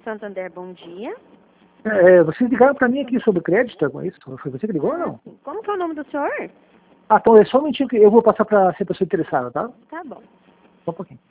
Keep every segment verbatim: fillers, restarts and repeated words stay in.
Santander, bom dia. É, vocês ligaram para mim aqui sobre crédito, é isso? Foi você que ligou ou não? Como que é o nome do senhor? Ah, então é só um minutinho que eu vou passar para ser pessoa interessada, tá? Tá bom. Só um pouquinho.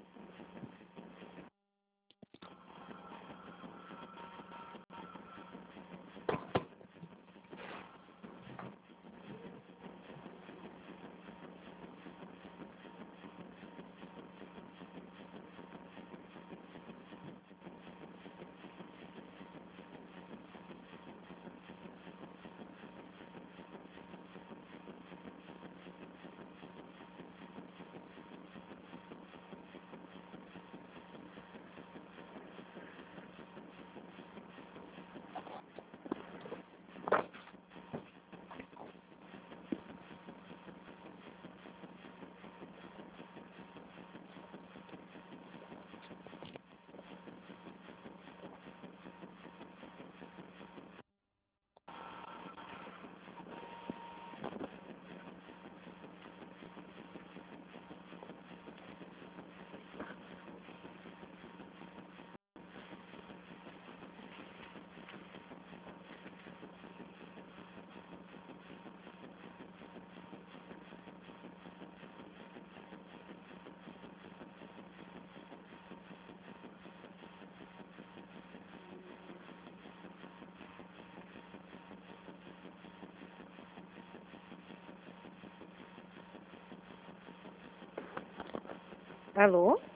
Alô?